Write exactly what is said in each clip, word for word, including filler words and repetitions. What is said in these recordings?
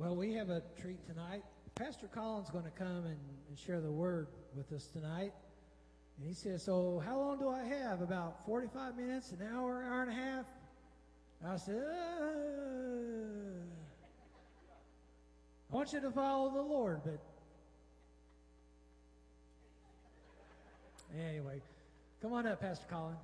Well, we have a treat tonight. Pastor Colin's going to come and, and share the word with us tonight. And he says, so how long do I have? About forty-five minutes, an hour, hour and a half? I said, uh, I want you to follow the Lord, but anyway, come on up, Pastor Colin.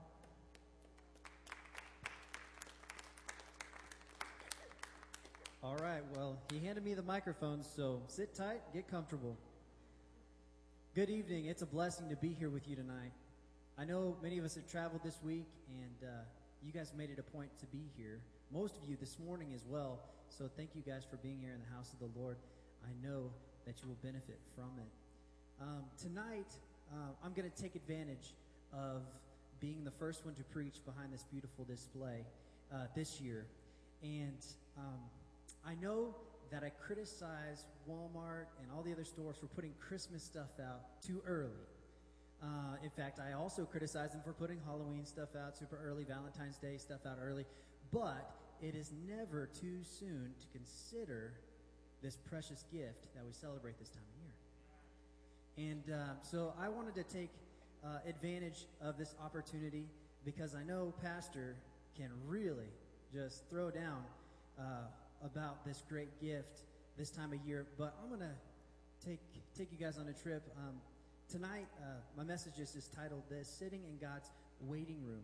All right, well, he handed me the microphone, so sit tight, get comfortable. Good evening. It's a blessing to be here with you tonight. I know many of us have traveled this week, and uh, you guys made it a point to be here. Most of you this morning as well, so thank you guys for being here in the house of the Lord. I know that you will benefit from it. Um, tonight, uh, I'm going to take advantage of being the first one to preach behind this beautiful display uh, this year. And um, I know that I criticize Walmart and all the other stores for putting Christmas stuff out too early. Uh, in fact, I also criticize them for putting Halloween stuff out super early, Valentine's Day stuff out early. But it is never too soon to consider this precious gift that we celebrate this time of year. And uh, so I wanted to take uh, advantage of this opportunity because I know Pastor can really just throw down uh, about this great gift this time of year. But I'm going to take take you guys on a trip. Um, tonight, uh, my message is just titled this, Sitting in God's Waiting Room.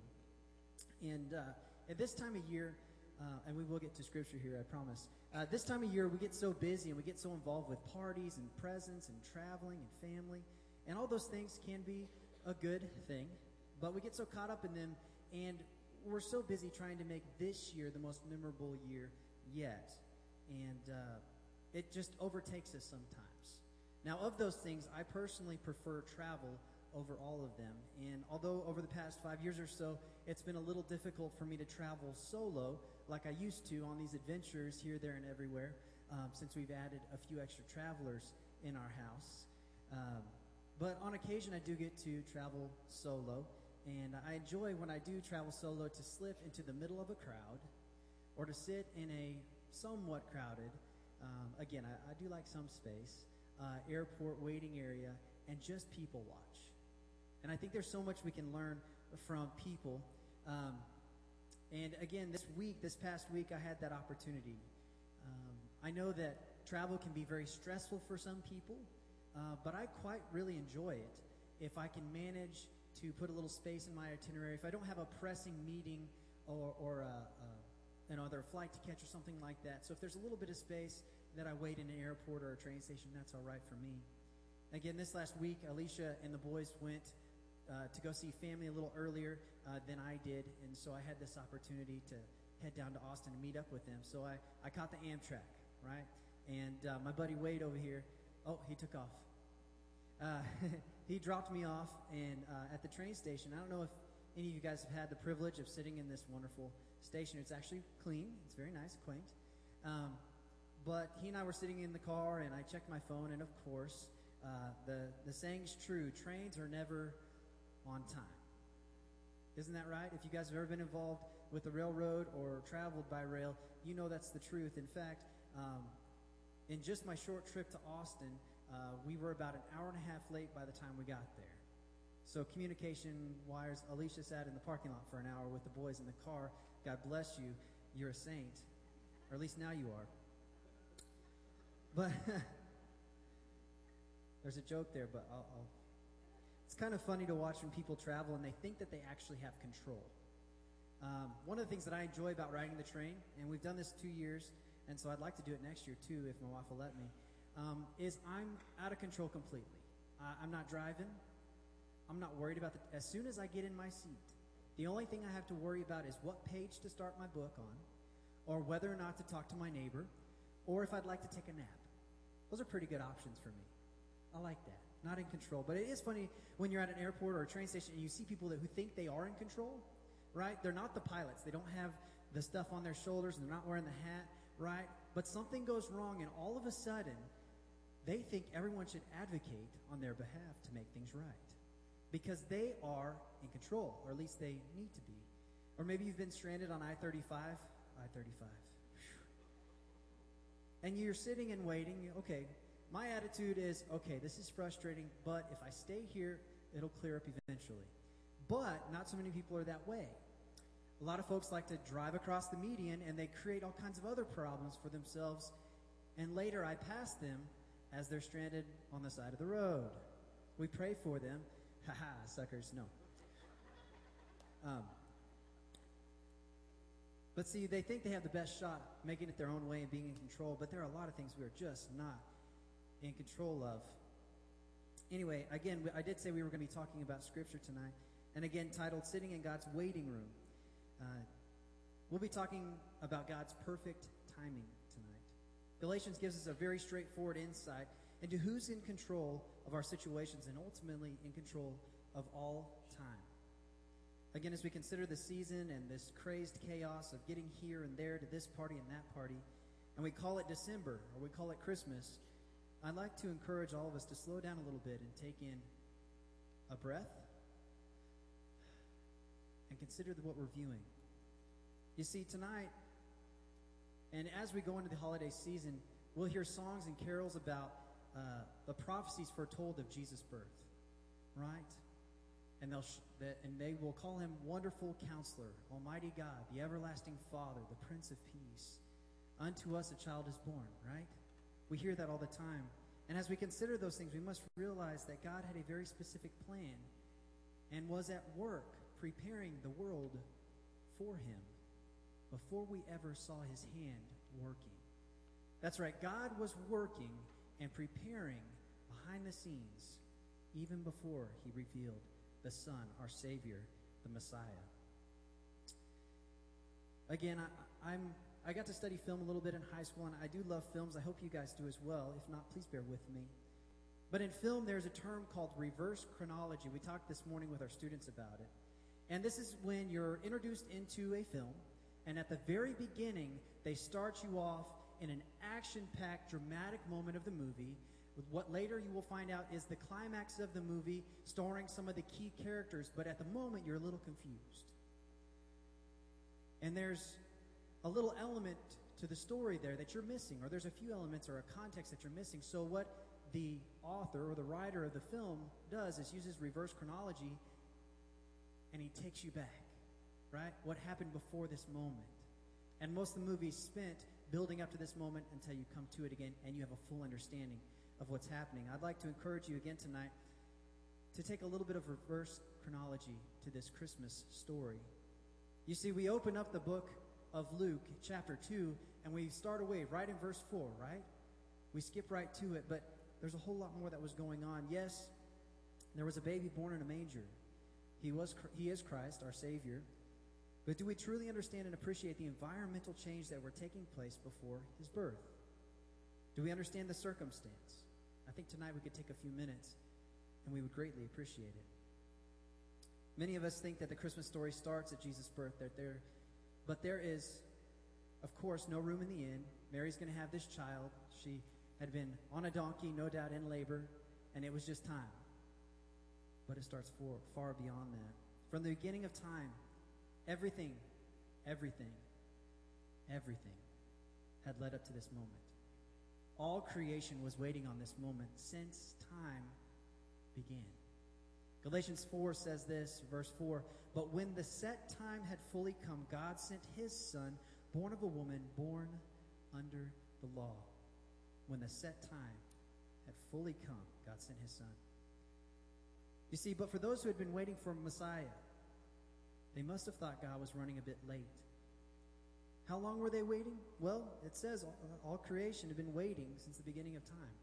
And uh, at this time of year, uh, and we will get to scripture here, I promise. Uh, this time of year, we get so busy and we get so involved with parties and presents and traveling and family. And all those things can be a good thing. But we get so caught up in them, and we're so busy trying to make this year the most memorable year yet. And uh, it just overtakes us sometimes. Now, of those things, I personally prefer travel over all of them. And although over the past five years or so, it's been a little difficult for me to travel solo like I used to on these adventures here, there, and everywhere, um, since we've added a few extra travelers in our house. Um, but on occasion, I do get to travel solo. And I enjoy when I do travel solo to slip into the middle of a crowd or to sit in a somewhat crowded, um, again, I, I do like some space, uh, airport waiting area, and just people watch. And I think there's so much we can learn from people. Um, and again, this week, this past week, I had that opportunity. Um, I know that travel can be very stressful for some people, uh, but I quite really enjoy it if I can manage to put a little space in my itinerary. If I don't have a pressing meeting or, or a, a, you know, either a flight to catch or something like that. So if there's a little bit of space that I wait in an airport or a train station, that's all right for me. Again, this last week, Alicia and the boys went uh, to go see family a little earlier uh, than I did, and so I had this opportunity to head down to Austin and meet up with them. So I, I caught the Amtrak, right? And uh, my buddy Wade over here, oh, he took off. Uh, he dropped me off and uh, at the train station. I don't know if any of you guys have had the privilege of sitting in this wonderful station. It's actually clean. It's very nice, quaint. Um, but he and I were sitting in the car, and I checked my phone, and of course, uh, the, the saying's true. Trains are never on time. Isn't that right? If you guys have ever been involved with the railroad or traveled by rail, you know that's the truth. In fact, um, in just my short trip to Austin, Uh, we were about an hour and a half late by the time we got there. So communication wires, Alicia sat in the parking lot for an hour with the boys in the car. God bless you. You're a saint. Or at least now you are. But there's a joke there, but I'll, I'll it's kind of funny to watch when people travel and they think that they actually have control. Um, one of the things that I enjoy about riding the train, and we've done this two years, and so I'd like to do it next year too if my wife will let me, Um, is I'm out of control completely. Uh, I'm not driving. I'm not worried about the, as soon as I get in my seat, the only thing I have to worry about is what page to start my book on, or whether or not to talk to my neighbor, or if I'd like to take a nap. Those are pretty good options for me. I like that. Not in control. But it is funny when you're at an airport or a train station and you see people that who think they are in control, right? They're not the pilots. They don't have the stuff on their shoulders and they're not wearing the hat, right? But something goes wrong and all of a sudden, they think everyone should advocate on their behalf to make things right because they are in control, or at least they need to be. Or maybe you've been stranded on I thirty-five. I thirty-five. And you're sitting and waiting. Okay, my attitude is, okay, this is frustrating, but if I stay here, it'll clear up eventually. But not so many people are that way. A lot of folks like to drive across the median, and they create all kinds of other problems for themselves, and later I pass them as they're stranded on the side of the road. We pray for them. Ha ha, suckers, no. Um, but see, they think they have the best shot making it their own way and being in control, but there are a lot of things we are just not in control of. Anyway, again, I did say we were going to be talking about Scripture tonight, and again, titled Sitting in God's Waiting Room. Uh, we'll be talking about God's perfect timing tonight. Galatians gives us a very straightforward insight into who's in control of our situations and ultimately in control of all time. Again, as we consider the season and this crazed chaos of getting here and there to this party and that party, and we call it December or we call it Christmas, I'd like to encourage all of us to slow down a little bit and take in a breath and consider what we're viewing. You see, tonight, and as we go into the holiday season, we'll hear songs and carols about uh, the prophecies foretold of Jesus' birth, right? And they'll sh- that, and they will call him Wonderful Counselor, Almighty God, the Everlasting Father, the Prince of Peace. Unto us a child is born, right? We hear that all the time. And as we consider those things, we must realize that God had a very specific plan and was at work preparing the world for him before we ever saw his hand working. That's right, God was working and preparing behind the scenes even before he revealed the Son, our Savior, the Messiah. Again, I, I'm, I got to study film a little bit in high school, and I do love films. I hope you guys do as well. If not, please bear with me. But in film, there's a term called reverse chronology. We talked this morning with our students about it. And this is when you're introduced into a film, and at the very beginning, they start you off in an action-packed, dramatic moment of the movie, with what later you will find out is the climax of the movie, starring some of the key characters, but at the moment, you're a little confused. And there's a little element to the story there that you're missing, or there's a few elements or a context that you're missing. So what the author or the writer of the film does is uses reverse chronology, and he takes you back, right? What happened before this moment? And most of the movie is spent building up to this moment until you come to it again and you have a full understanding of what's happening. I'd like to encourage you again tonight to take a little bit of reverse chronology to this Christmas story. You see, we open up the book of Luke, chapter two, and we start away right in verse four, right? We skip right to it, but there's a whole lot more that was going on. Yes, there was a baby born in a manger. He was, he is Christ, our Savior. But do we truly understand and appreciate the environmental change that were taking place before his birth? Do we understand the circumstance? I think tonight we could take a few minutes, and we would greatly appreciate it. Many of us think that the Christmas story starts at Jesus' birth, that there, but there is, of course, no room in the inn. Mary's going to have this child. She had been on a donkey, no doubt in labor, and it was just time. But it starts for, far beyond that. From the beginning of time, everything, everything, everything had led up to this moment. All creation was waiting on this moment since time began. Galatians four says this, verse four, "But when the set time had fully come, God sent his Son, born of a woman, born under the law." When the set time had fully come, God sent his Son. You see, but for those who had been waiting for Messiah, they must have thought God was running a bit late. How long were they waiting? Well, it says all, all creation had been waiting since the beginning of time.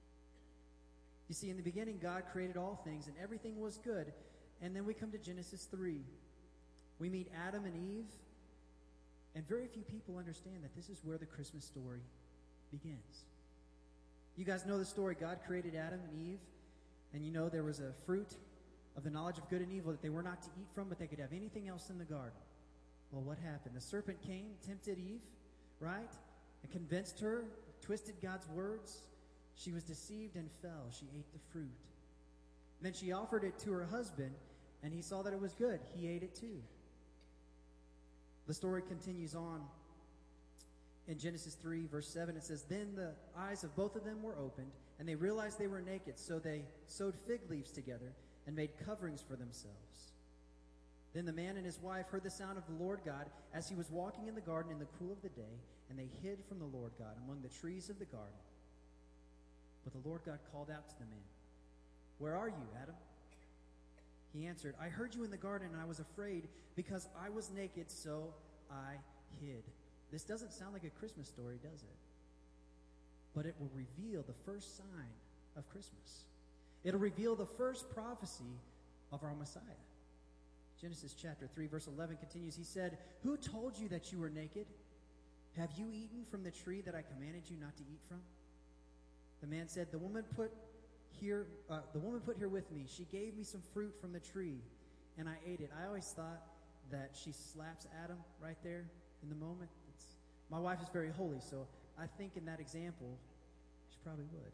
You see, in the beginning, God created all things, and everything was good. And then we come to Genesis three. We meet Adam and Eve, and very few people understand that this is where the Christmas story begins. You guys know the story. God created Adam and Eve, and you know there was a fruit of the knowledge of good and evil that they were not to eat from, but they could have anything else in the garden. Well, what happened? The serpent came, tempted Eve, right? And convinced her, twisted God's words. She was deceived and fell. She ate the fruit. And then she offered it to her husband, and he saw that it was good. He ate it too. The story continues on in Genesis three, verse seven, it says, "Then the eyes of both of them were opened, and they realized they were naked, so they sewed fig leaves together and made coverings for themselves. Then the man and his wife heard the sound of the Lord God as he was walking in the garden in the cool of the day, and they hid from the Lord God among the trees of the garden. But the Lord God called out to the man, 'Where are you, Adam?' He answered, 'I heard you in the garden, and I was afraid because I was naked, so I hid.'" This doesn't sound like a Christmas story, does it? But it will reveal the first sign of Christmas. It'll reveal the first prophecy of our Messiah. Genesis chapter three, verse eleven continues. He said, "Who told you that you were naked? Have you eaten from the tree that I commanded you not to eat from?" The man said, "The woman put here, uh, the woman put here with me. She gave me some fruit from the tree, and I ate it." I always thought that she slaps Adam right there in the moment. It's, my wife is very holy, so I think in that example, she probably would.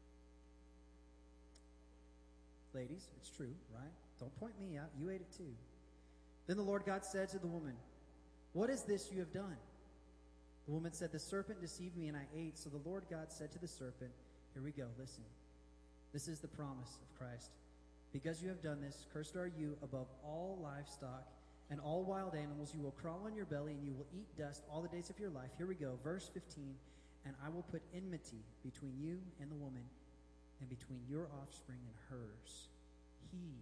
Ladies, it's true, right? Don't point me out. You ate it too. Then the Lord God said to the woman, "What is this you have done?" The woman said, "The serpent deceived me and I ate." So the Lord God said to the serpent, here we go, listen. This is the promise of Christ. "Because you have done this, cursed are you above all livestock and all wild animals. You will crawl on your belly and you will eat dust all the days of your life." Here we go, verse fifteen. "And I will put enmity between you and the woman, and between your offspring and hers. He,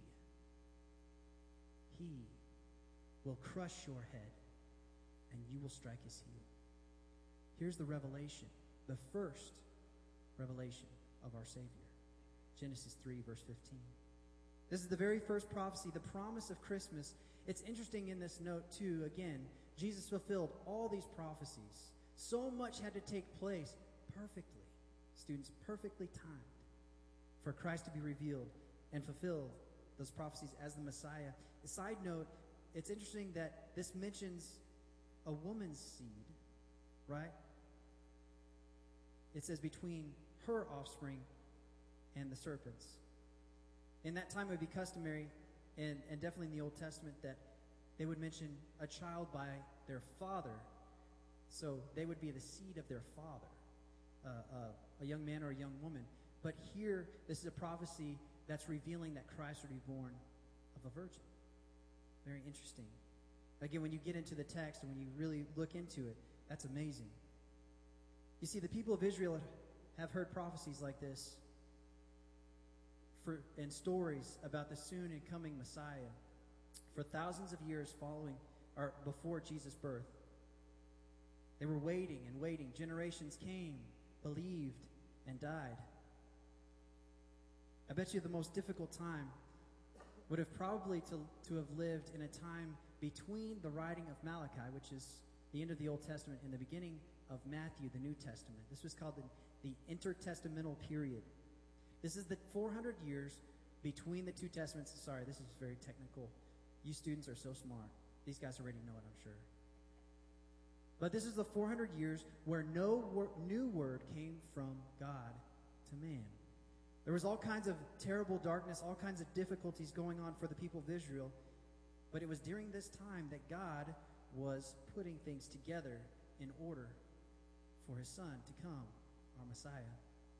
he will crush your head, and you will strike his heel." Here's the revelation, the first revelation of our Savior. Genesis three, verse fifteen. This is the very first prophecy, the promise of Christmas. It's interesting in this note, too, again, Jesus fulfilled all these prophecies. So much had to take place perfectly, students, perfectly timed for Christ to be revealed and fulfill those prophecies as the Messiah. A side note, it's interesting that this mentions a woman's seed, right? It says between her offspring and the serpent's. In that time, it would be customary, and, and definitely in the Old Testament, that they would mention a child by their father. So they would be the seed of their father, uh, uh, a young man or a young woman. But here, this is a prophecy that's revealing that Christ would be born of a virgin. Very interesting. Again, when you get into the text and when you really look into it, that's amazing. You see, the people of Israel have heard prophecies like this for, and stories about the soon and coming Messiah for thousands of years following or before Jesus' birth. They were waiting and waiting. Generations came, believed, and died. I bet you the most difficult time would have probably to, to have lived in a time between the writing of Malachi, which is the end of the Old Testament, and the beginning of Matthew, the New Testament. This was called the, the intertestamental period. This is the four hundred years between the two testaments. Sorry, this is very technical. You students are so smart. These guys already know it, I'm sure. But this is the four hundred years where no wor- new word came from God to man. There was all kinds of terrible darkness, all kinds of difficulties going on for the people of Israel. But it was during this time that God was putting things together in order for his son to come, our Messiah.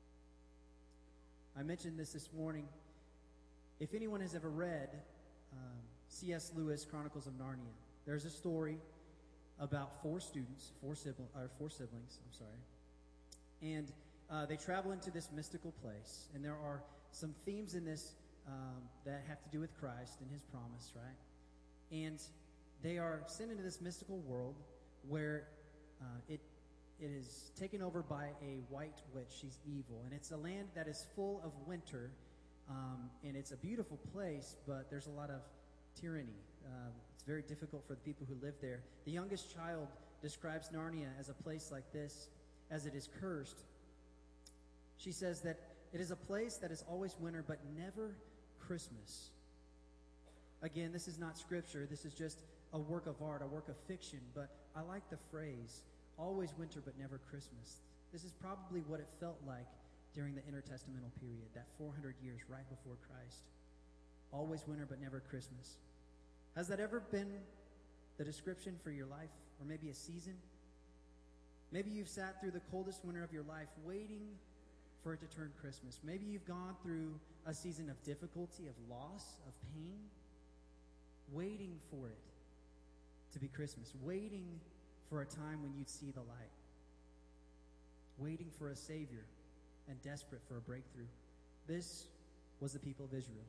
I mentioned this this morning. If anyone has ever read um, C S Lewis' Chronicles of Narnia, there's a story about four students, four, sibling, or four siblings, I'm sorry, and uh, they travel into this mystical place, and there are some themes in this um, that have to do with Christ and his promise, right? And they are sent into this mystical world where uh, it it is taken over by a white witch. She's evil, and it's a land that is full of winter, um, and it's a beautiful place, but there's a lot of tyranny. Uh, it's very difficult for the people who live there. The youngest child describes Narnia as a place like this, as it is cursed. She says that it is a place that is always winter, but never Christmas. Again, this is not scripture. This is just a work of art, a work of fiction, but I like the phrase, always winter, but never Christmas. This is probably what it felt like during the intertestamental period, that four hundred years right before Christ. Always winter, but never Christmas. Has that ever been the description for your life, or maybe a season? Maybe you've sat through the coldest winter of your life waiting for it to turn Christmas. Maybe you've gone through a season of difficulty, of loss, of pain, waiting for it to be Christmas, waiting for a time when you'd see the light, waiting for a Savior and desperate for a breakthrough. This was the people of Israel.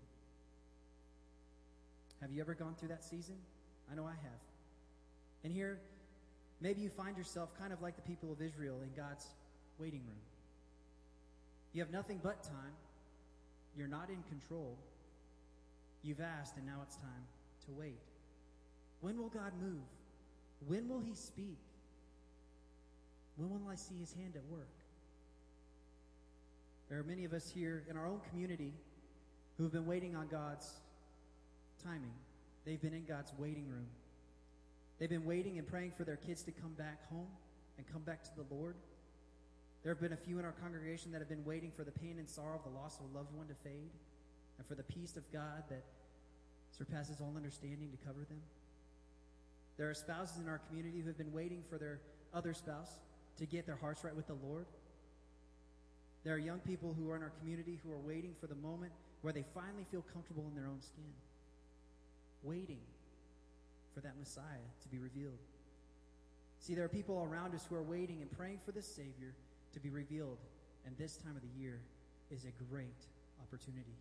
Have you ever gone through that season? I know I have. And here, maybe you find yourself kind of like the people of Israel in God's waiting room. You have nothing but time. You're not in control. You've asked, and now it's time to wait. When will God move? When will he speak? When will I see his hand at work? There are many of us here in our own community who have been waiting on God's timing. They've been in God's waiting room. They've been waiting and praying for their kids to come back home and come back to the Lord. There have been a few in our congregation that have been waiting for the pain and sorrow of the loss of a loved one to fade and for the peace of God that surpasses all understanding to cover them. There are spouses in our community who have been waiting for their other spouse to get their hearts right with the Lord. There are young people who are in our community who are waiting for the moment where they finally feel comfortable in their own skin, waiting for that Messiah to be revealed. See, there are people around us who are waiting and praying for this Savior to be revealed, and this time of the year is a great opportunity.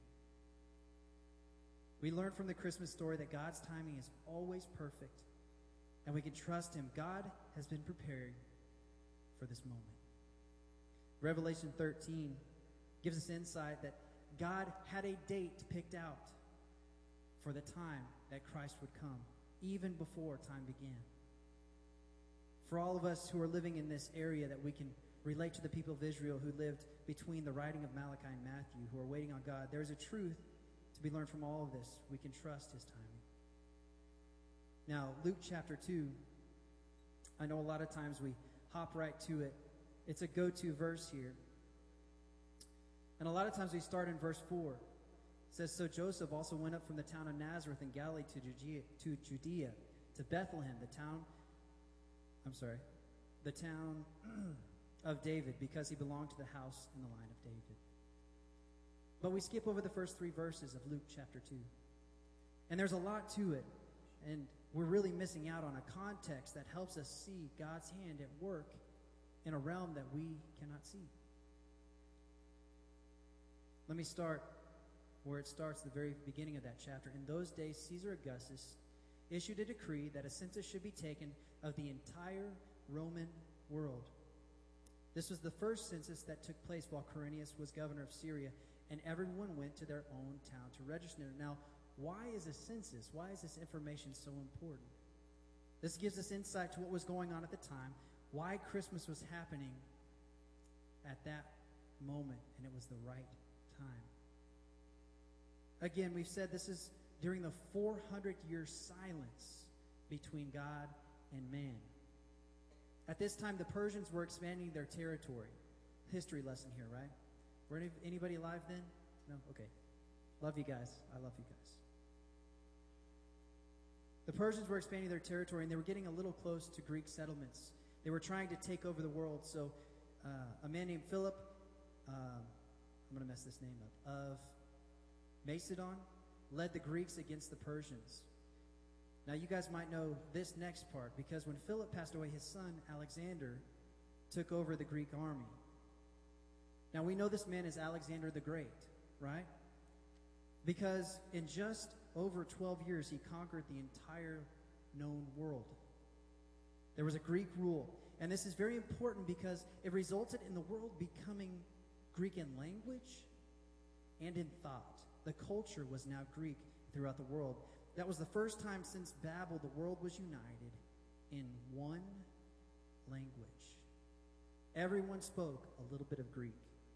We learn from the Christmas story that God's timing is always perfect, and we can trust him. God has been preparing for this moment. Revelation thirteen gives us insight that God had a date picked out for the time that Christ would come, even before time began. For all of us who are living in this area that we can relate to the people of Israel who lived between the writing of Malachi and Matthew, who are waiting on God, there is a truth to be learned from all of this. We can trust his timing. Now, Luke chapter two, I know a lot of times we hop right to it. It's a go-to verse here. And a lot of times we start in verse four. It says, "So Joseph also went up from the town of Nazareth in Galilee to Judea, to Judea, to Bethlehem, the town, I'm sorry, the town of David, because he belonged to the house and the line of David." But we skip over the first three verses of Luke chapter two. And there's a lot to it. And we're really missing out on a context that helps us see God's hand at work in a realm that we cannot see. Let me start where it starts, the very beginning of that chapter. "In those days, Caesar Augustus issued a decree that a census should be taken of the entire Roman world. This was the first census that took place while Quirinius was governor of Syria, and everyone went to their own town to register." Now, why is a census? Why is this information so important? This gives us insight to what was going on at the time, why Christmas was happening at that moment, and it was the right time. Again, we've said this is during the four hundred year silence between God and man. At this time, the Persians were expanding their territory. History lesson here, right? Were any, anybody alive then? No? Okay. Love you guys. I love you guys. The Persians were expanding their territory, and they were getting a little close to Greek settlements. They were trying to take over the world. So uh, a man named Philip, uh, I'm going to mess this name up, of Macedon, led the Greeks against the Persians. Now, you guys might know this next part, because when Philip passed away, his son, Alexander, took over the Greek army. Now, we know this man is Alexander the Great, right? Because in just over twelve years, he conquered the entire known world. There was a Greek rule. And this is very important because it resulted in the world becoming Greek in language and in thought. The culture was now Greek throughout the world. That was the first time since Babel the world was united in one language. Everyone spoke a little bit of Greek.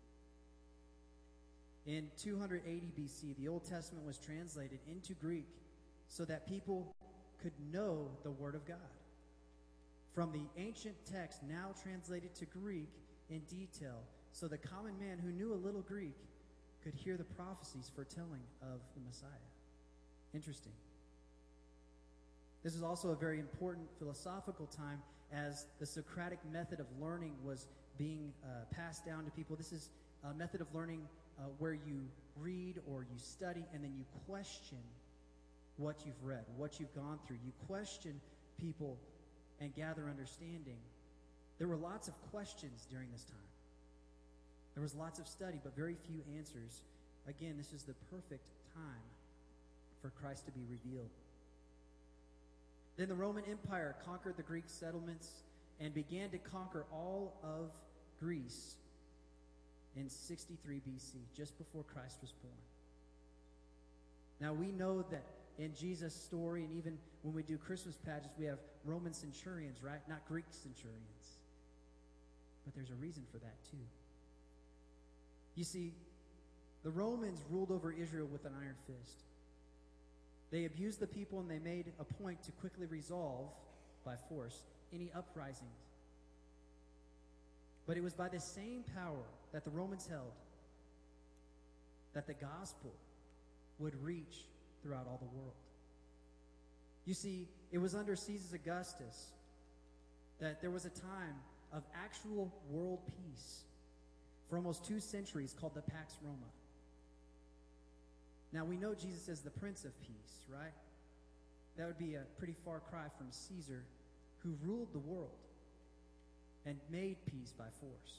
In two hundred eighty B C, the Old Testament was translated into Greek so that people could know the Word of God. From the ancient text now translated to Greek in detail, so the common man who knew a little Greek could hear the prophecies foretelling of the Messiah. Interesting. This is also a very important philosophical time, as the Socratic method of learning was being uh, passed down to people. This is a method of learning uh, where you read or you study and then you question what you've read, what you've gone through. You question people and gather understanding. There were lots of questions during this time. There was lots of study, but very few answers. Again, this is the perfect time for Christ to be revealed. Then the Roman Empire conquered the Greek settlements and began to conquer all of Greece in sixty-three B C, just before Christ was born. Now we know that in Jesus' story, and even when we do Christmas pageants, we have Roman centurions, right? Not Greek centurions. But there's a reason for that too. You see, the Romans ruled over Israel with an iron fist. They abused the people, and they made a point to quickly resolve, by force, any uprisings. But it was by the same power that the Romans held that the gospel would reach throughout all the world. You see, it was under Caesar Augustus that there was a time of actual world peace for almost two centuries called the Pax Roma. Now, we know Jesus as the Prince of Peace, right? That would be a pretty far cry from Caesar, who ruled the world and made peace by force.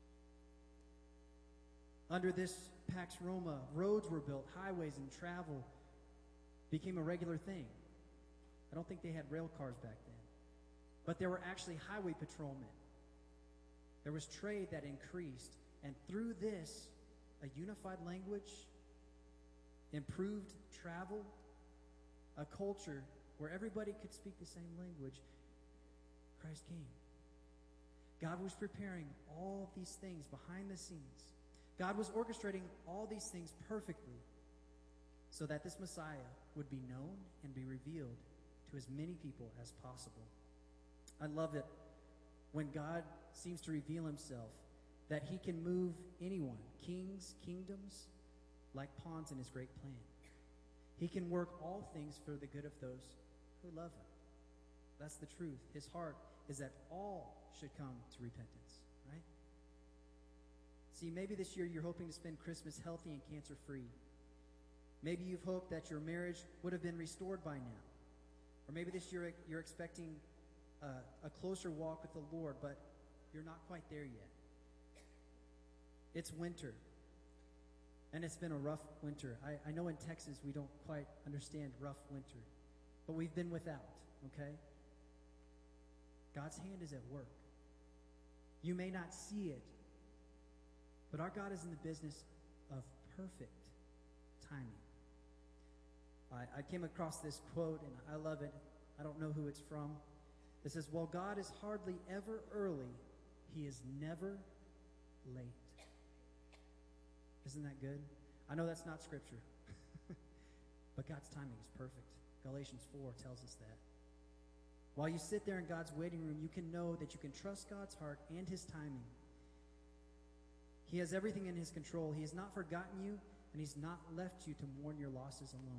Under this Pax Roma, roads were built, highways, and travel became a regular thing. I don't think they had rail cars back then. But there were actually highway patrolmen. There was trade that increased. And through this, a unified language, improved travel, a culture where everybody could speak the same language, Christ came. God was preparing all these things behind the scenes. God was orchestrating all these things perfectly so that this Messiah would be known and be revealed to as many people as possible. I love it when God seems to reveal himself, that he can move anyone, kings, kingdoms, like pawns in his great plan. He can work all things for the good of those who love him. That's the truth. His heart is that all should come to repentance, right? See, maybe this year you're hoping to spend Christmas healthy and cancer-free. Maybe you've hoped that your marriage would have been restored by now. Or maybe this year you're expecting a, a closer walk with the Lord, but you're not quite there yet. It's winter. And it's been a rough winter. I, I know in Texas we don't quite understand rough winter. But we've been without, okay? God's hand is at work. You may not see it, but our God is in the business of perfect timing. I, I came across this quote, and I love it. I don't know who it's from. It says, "While God is hardly ever early, he is never late." Isn't that good? I know that's not scripture, but God's timing is perfect. Galatians four tells us that. While you sit there in God's waiting room, you can know that you can trust God's heart and his timing. He has everything in his control. He has not forgotten you, and he's not left you to mourn your losses alone.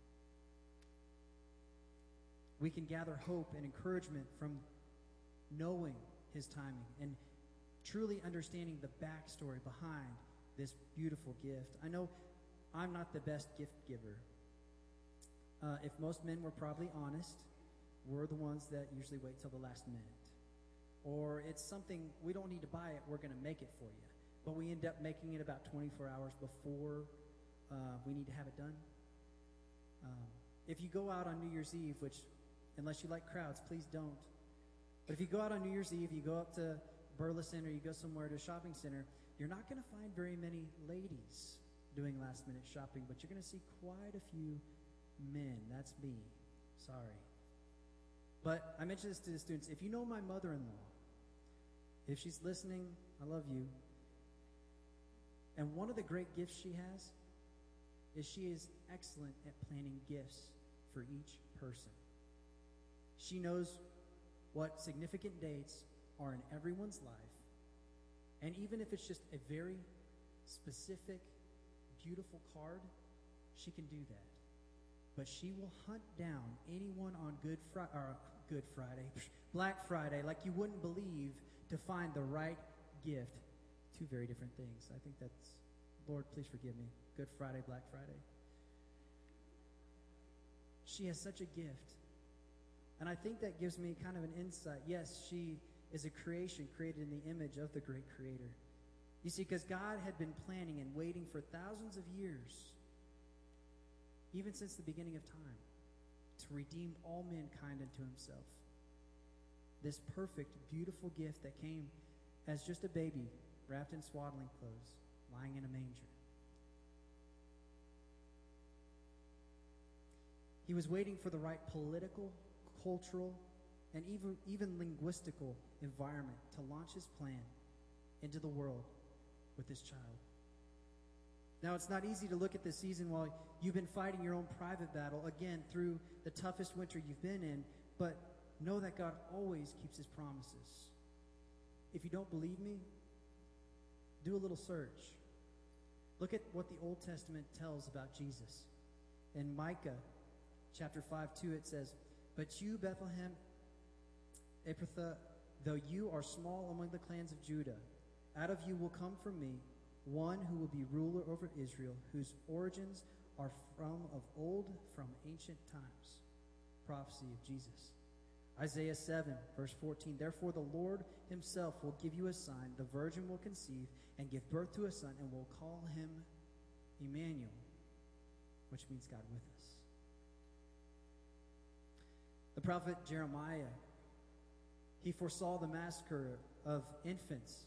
We can gather hope and encouragement from knowing his timing and truly understanding the backstory behind this beautiful gift. I know I'm not the best gift giver. Uh, if most men were probably honest, we're the ones that usually wait till the last minute. Or it's something, we don't need to buy it, we're going to make it for you. But we end up making it about twenty-four hours before uh, we need to have it done. Um, if you go out on New Year's Eve, which, unless you like crowds, please don't. But if you go out on New Year's Eve, you go up to Burleson or you go somewhere to a shopping center, you're not going to find very many ladies doing last-minute shopping, but you're going to see quite a few men. That's me. Sorry. But I mentioned this to the students. If you know my mother-in-law, if she's listening, I love you. And one of the great gifts she has is she is excellent at planning gifts for each person. She knows what significant dates are in everyone's life. And even if it's just a very specific, beautiful card, she can do that. But she will hunt down anyone on Good Friday, or Good Friday, Black Friday, like you wouldn't believe, to find the right gift. Two very different things. I think that's, Lord, please forgive me. Good Friday, Black Friday. She has such a gift. And I think that gives me kind of an insight. Yes, she is a creation created in the image of the great Creator. You see, because God had been planning and waiting for thousands of years, even since the beginning of time, to redeem all mankind unto himself. This perfect, beautiful gift that came as just a baby wrapped in swaddling clothes, lying in a manger. He was waiting for the right political, cultural, and even, even linguistical environment to launch his plan into the world with this child. Now, it's not easy to look at this season while you've been fighting your own private battle, again, through the toughest winter you've been in, but know that God always keeps his promises. If you don't believe me, do a little search. Look at what the Old Testament tells about Jesus. In Micah chapter five, two, it says, "But you, Bethlehem Ephrathah, though you are small among the clans of Judah, out of you will come from me one who will be ruler over Israel, whose origins are from of old, from ancient times." Prophecy of Jesus. Isaiah seven, verse fourteen, "Therefore the Lord himself will give you a sign. The virgin will conceive and give birth to a son, and will call him Emmanuel," which means God with us. The prophet Jeremiah, he foresaw the massacre of infants.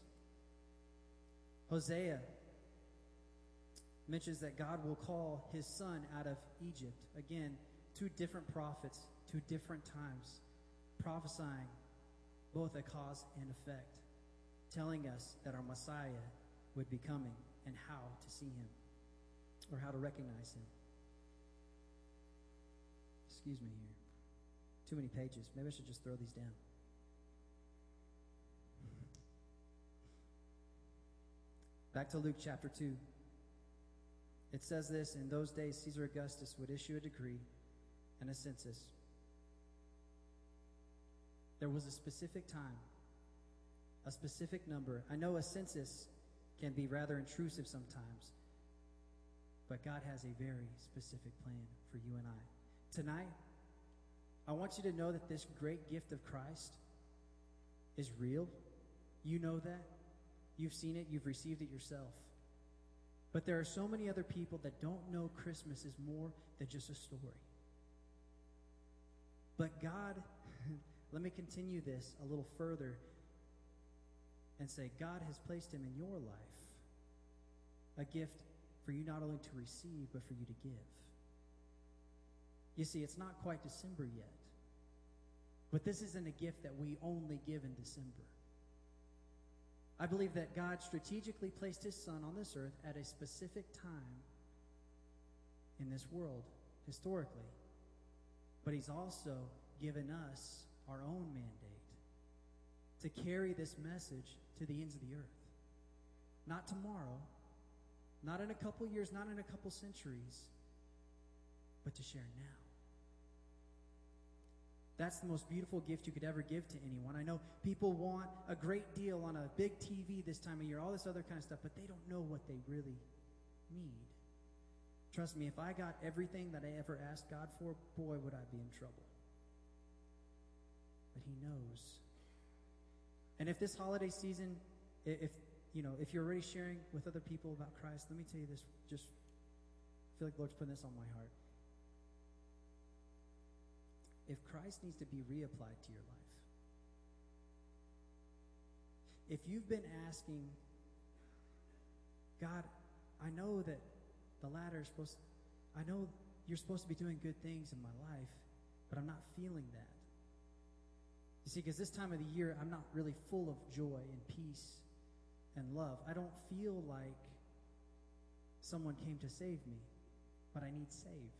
Hosea mentions that God will call his son out of Egypt. Again, two different prophets, two different times, prophesying both a cause and effect, telling us that our Messiah would be coming and how to see him, or how to recognize him. Excuse me here. Too many pages. Maybe I should just throw these down. Back to Luke chapter two. It says this: "In those days Caesar Augustus would issue a decree and a census." There was a specific time, a specific number. I know a census can be rather intrusive sometimes, but God has a very specific plan for you and I. Tonight, I want you to know that this great gift of Christ is real. You know that. You've seen it. You've received it yourself. But there are so many other people that don't know Christmas is more than just a story. But God, let me continue this a little further and say, God has placed him in your life, a gift for you not only to receive, but for you to give. You see, it's not quite December yet, but this isn't a gift that we only give in December. I believe that God strategically placed his son on this earth at a specific time in this world, historically. But he's also given us our own mandate to carry this message to the ends of the earth. Not tomorrow, not in a couple years, not in a couple centuries, but to share now. That's the most beautiful gift you could ever give to anyone. I know people want a great deal on a big T V this time of year, all this other kind of stuff, but they don't know what they really need. Trust me, if I got everything that I ever asked God for, boy, would I be in trouble. But he knows. And if this holiday season, if you know, if you're already sharing with other people about Christ, let me tell you this, just I feel like the Lord's putting this on my heart. If Christ needs to be reapplied to your life, if you've been asking, God, I know that the latter is supposed to, I know you're supposed to be doing good things in my life, but I'm not feeling that. You see, because this time of the year, I'm not really full of joy and peace and love. I don't feel like someone came to save me, but I need saved.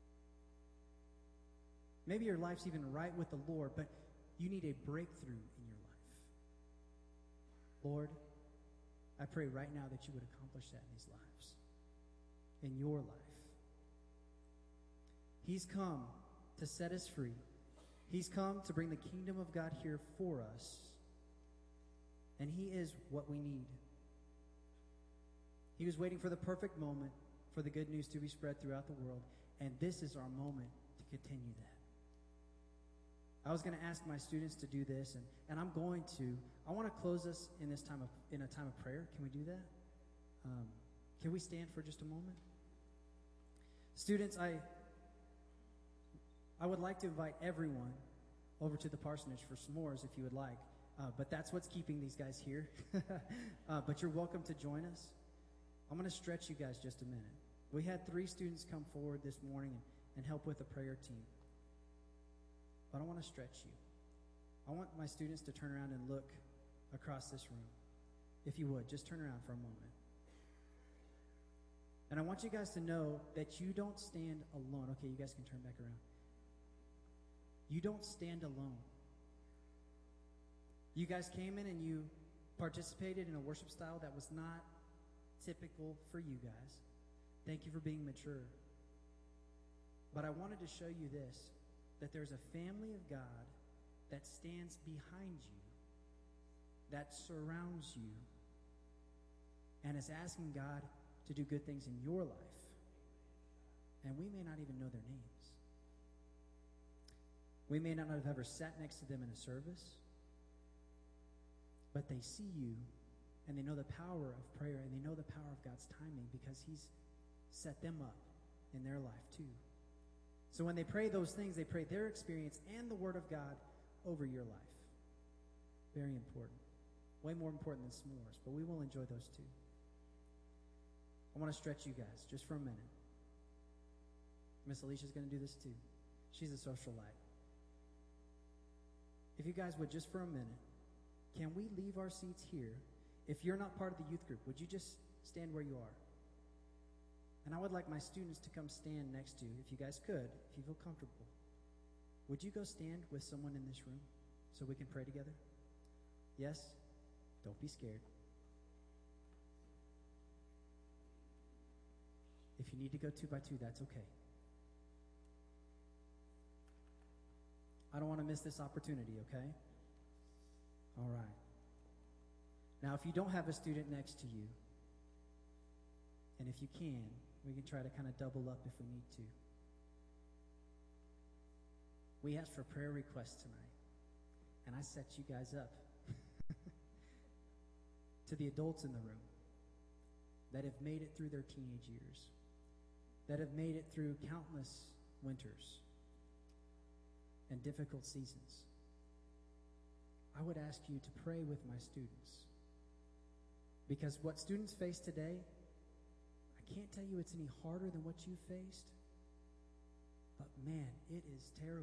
Maybe your life's even right with the Lord, but you need a breakthrough in your life. Lord, I pray right now that you would accomplish that in these lives, in your life. He's come to set us free. He's come to bring the kingdom of God here for us, and he is what we need. He was waiting for the perfect moment for the good news to be spread throughout the world, and this is our moment to continue that. I was going to ask my students to do this, and, and I'm going to. I want to close us in this time of in a time of prayer. Can we do that? Um, can we stand for just a moment? Students, I I would like to invite everyone over to the parsonage for s'mores if you would like, uh, but that's what's keeping these guys here. uh, but you're welcome to join us. I'm going to stretch you guys just a minute. We had three students come forward this morning and, and help with the prayer team. But I want to stretch you. I want my students to turn around and look across this room. If you would, just turn around for a moment. And I want you guys to know that you don't stand alone. Okay, you guys can turn back around. You don't stand alone. You guys came in and you participated in a worship style that was not typical for you guys. Thank you for being mature. But I wanted to show you this, that there's a family of God that stands behind you, that surrounds you, and is asking God to do good things in your life. And we may not even know their names. We may not have ever sat next to them in a service, but they see you, and they know the power of prayer, and they know the power of God's timing because he's set them up in their life too. So when they pray those things, they pray their experience and the Word of God over your life. Very important. Way more important than s'mores, but we will enjoy those too. I want to stretch you guys just for a minute. Miss Alicia's going to do this too. She's a socialite. If you guys would, just for a minute, can we leave our seats here? If you're not part of the youth group, would you just stand where you are? And I would like my students to come stand next to you, if you guys could, if you feel comfortable. Would you go stand with someone in this room so we can pray together? Yes? Don't be scared. If you need to go two by two, that's okay. I don't want to miss this opportunity, okay? All right. Now, if you don't have a student next to you, and if you can, we can try to kind of double up if we need to. We asked for prayer requests tonight, and I set you guys up. To the adults in the room that have made it through their teenage years, that have made it through countless winters and difficult seasons, I would ask you to pray with my students. Because what students face today, I can't tell you it's any harder than what you faced, but man, it is terrible.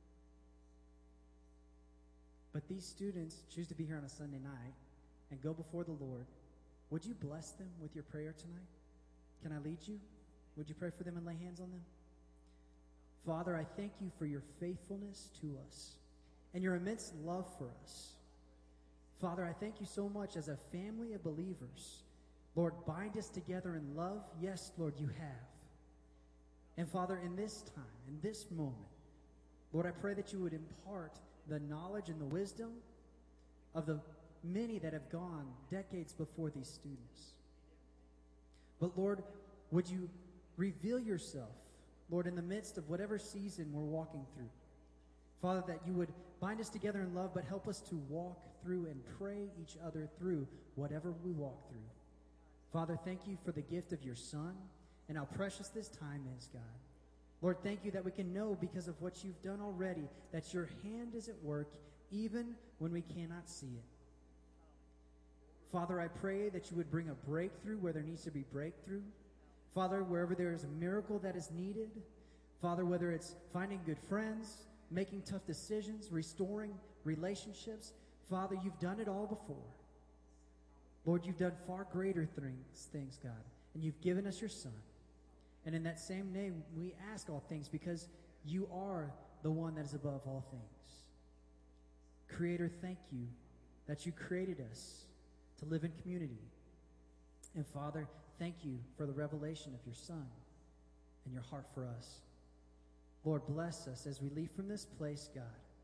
But these students choose to be here on a Sunday night and go before the Lord. Would you bless them with your prayer tonight? Can I lead you? Would you pray for them and lay hands on them? Father, I thank you for your faithfulness to us and your immense love for us. Father, I thank you so much as a family of believers. Lord, bind us together in love. Yes, Lord, you have. And Father, in this time, in this moment, Lord, I pray that you would impart the knowledge and the wisdom of the many that have gone decades before these students. But Lord, would you reveal yourself, Lord, in the midst of whatever season we're walking through. Father, that you would bind us together in love, but help us to walk through and pray each other through whatever we walk through. Father, thank you for the gift of your Son and how precious this time is, God. Lord, thank you that we can know because of what you've done already, that your hand is at work even when we cannot see it. Father, I pray that you would bring a breakthrough where there needs to be breakthrough. Father, wherever there is a miracle that is needed. Father, whether it's finding good friends, making tough decisions, restoring relationships. Father, you've done it all before. Lord, you've done far greater things, things, God, and you've given us your Son. And in that same name, we ask all things because you are the one that is above all things. Creator, thank you that you created us to live in community. And Father, thank you for the revelation of your Son and your heart for us. Lord, bless us as we leave from this place, God.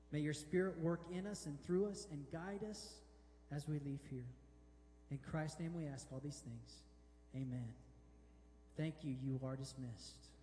May your Spirit work in us and through us and guide us as we leave here. In Christ's name we ask all these things. Amen. Thank you. You are dismissed.